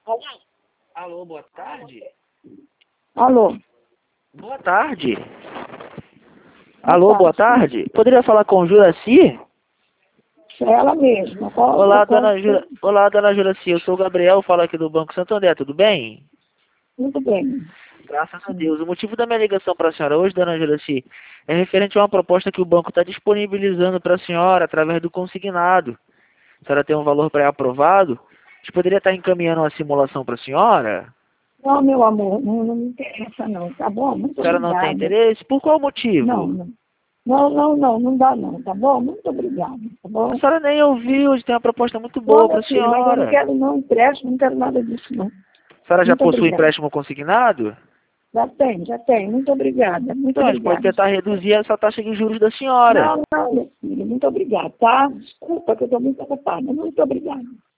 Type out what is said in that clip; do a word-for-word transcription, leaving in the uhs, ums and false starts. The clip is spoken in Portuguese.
Alô, boa tarde. Alô? Boa tarde. Boa Alô, tarde. boa tarde. Poderia falar com Juraci? É ela mesma. Qual, Olá, qual, dona Jura... Olá, dona Juraci. Eu sou o Gabriel, falo aqui do Banco Santander. Tudo bem? Muito bem. Graças a Deus. O motivo da minha ligação para a senhora hoje, dona Juraci, é referente a uma proposta que o banco está disponibilizando para a senhora através do consignado. A senhora tem um valor pré-aprovado? A gente poderia estar encaminhando uma simulação para a senhora? Não, meu amor, não, não me interessa não, tá bom? Muito A senhora não tem obrigada. interesse? Por qual motivo? Não, não. Não, não, não, não dá não, tá bom? Muito obrigada, tá bom? A senhora nem ouviu, a gente tem uma proposta muito Não, boa para meu a filho, mas eu não senhora. quero não empréstimo, não quero nada disso não. A senhora já Muito possui obrigada. empréstimo consignado? Já tem, já tem. Muito obrigada, muito Então, a gente pode obrigada. tentar reduzir essa taxa de juros da senhora. Não, não, meu filho, muito obrigada, tá? Desculpa que eu estou muito ocupada. Muito obrigada.